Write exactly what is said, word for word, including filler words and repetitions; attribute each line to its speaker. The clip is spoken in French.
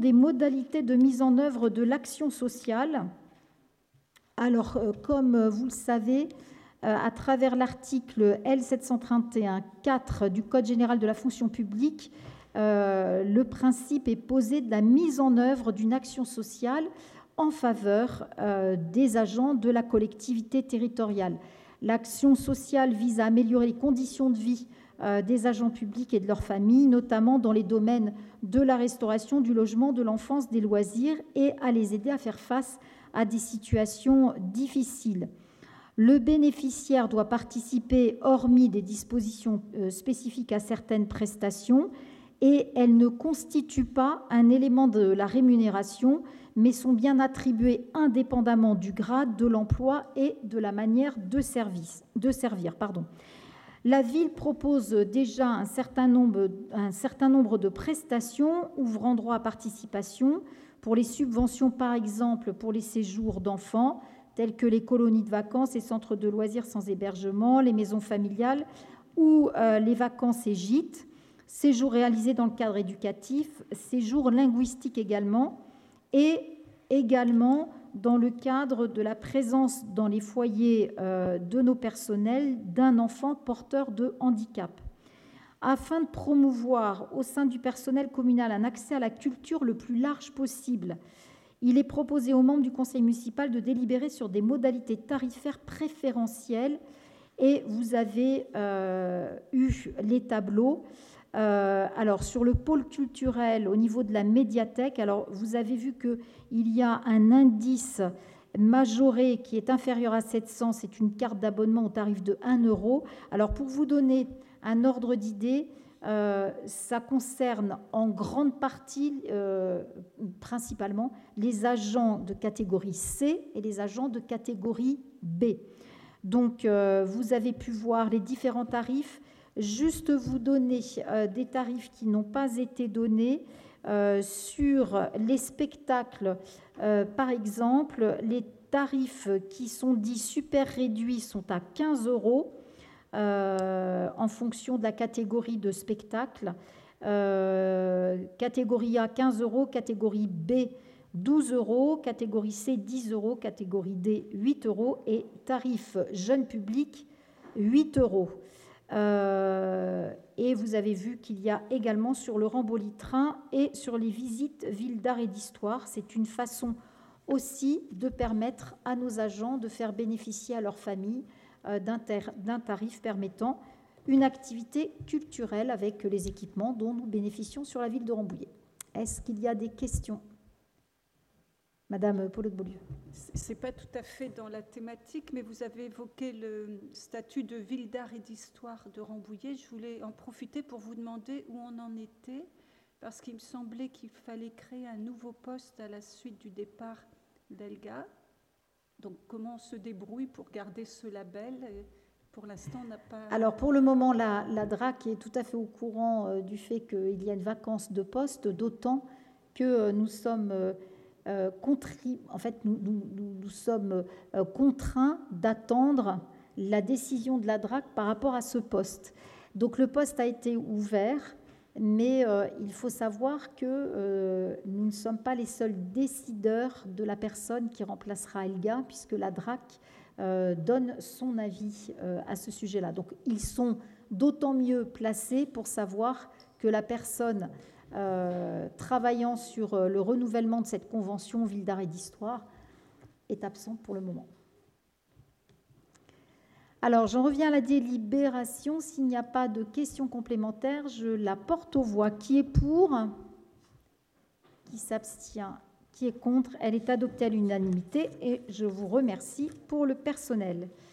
Speaker 1: des modalités de mise en œuvre de l'action sociale. Alors, euh, comme vous le savez, euh, à travers l'article L sept cent trente et un tiret quatre du Code général de la fonction publique, euh, le principe est posé de la mise en œuvre d'une action sociale en faveur euh, des agents de la collectivité territoriale. L'action sociale vise à améliorer les conditions de vie euh, des agents publics et de leurs familles, notamment dans les domaines de la restauration, du logement, de l'enfance, des loisirs, et à les aider à faire face à des situations difficiles. Le bénéficiaire doit participer, hormis des dispositions euh, spécifiques à certaines prestations, et elles ne constituent pas un élément de la rémunération, mais sont bien attribuées indépendamment du grade, de l'emploi et de la manière de, service, de servir. Pardon. La ville propose déjà un certain, nombre, un certain nombre de prestations ouvrant droit à participation pour les subventions, par exemple, pour les séjours d'enfants, tels que les colonies de vacances et centres de loisirs sans hébergement, les maisons familiales ou euh, les vacances et gîtes, séjours réalisés dans le cadre éducatif, séjours linguistiques également, et également dans le cadre de la présence dans les foyers euh, de nos personnels d'un enfant porteur de handicap. Afin de promouvoir au sein du personnel communal un accès à la culture le plus large possible, il est proposé aux membres du conseil municipal de délibérer sur des modalités tarifaires préférentielles, et vous avez euh, eu les tableaux. Euh, alors, sur le pôle culturel, au niveau de la médiathèque, alors vous avez vu qu'il y a un indice majoré qui est inférieur à sept cents, c'est une carte d'abonnement au tarif de un euro. Alors, pour vous donner un ordre d'idée, euh, ça concerne en grande partie, euh, principalement, les agents de catégorie C et les agents de catégorie B. Donc, euh, vous avez pu voir les différents tarifs. Juste vous donner euh, des tarifs qui n'ont pas été donnés euh, sur les spectacles. Euh, par exemple, les tarifs qui sont dits super réduits sont à quinze euros euh, en fonction de la catégorie de spectacle. Euh, catégorie A, quinze euros, catégorie B, douze euros, catégorie C, dix euros, catégorie D, huit euros, et tarif jeune public, huit euros. Euh, et vous avez vu qu'il y a également sur le Ramboli-Train et sur les visites villes d'art et d'histoire. C'est une façon aussi de permettre à nos agents de faire bénéficier à leur famille euh, d'un, ter- d'un tarif permettant une activité culturelle avec les équipements dont nous bénéficions sur la ville de Rambouillet. Est-ce qu'il y a des questions ? Madame Paulette Beaulieu.
Speaker 2: Ce n'est pas tout à fait dans la thématique, mais vous avez évoqué le statut de ville d'art et d'histoire de Rambouillet. Je voulais en profiter pour vous demander où on en était, parce qu'il me semblait qu'il fallait créer un nouveau poste à la suite du départ d'Elga. Donc, comment on se débrouille pour garder ce label ? Pour l'instant, on n'a pas...
Speaker 1: Alors, pour le moment, la, la D R A C est tout à fait au courant euh, du fait qu'il y a une vacance de poste, d'autant que euh, nous sommes... Euh, Euh, contri... En fait, nous, nous, nous sommes euh, contraints d'attendre la décision de la D R A C par rapport à ce poste. Donc, le poste a été ouvert, mais euh, il faut savoir que euh, nous ne sommes pas les seuls décideurs de la personne qui remplacera Elga, puisque la D R A C euh, donne son avis euh, à ce sujet-là. Donc, ils sont d'autant mieux placés pour savoir que la personne... Euh, travaillant sur euh, le renouvellement de cette convention Ville d'art et d'histoire est absente pour le moment. Alors, j'en reviens à la délibération. S'il n'y a pas de questions complémentaires, je la porte aux voix. Qui est pour ? Qui s'abstient ? Qui est contre ? Elle est adoptée à l'unanimité et je vous remercie pour le personnel.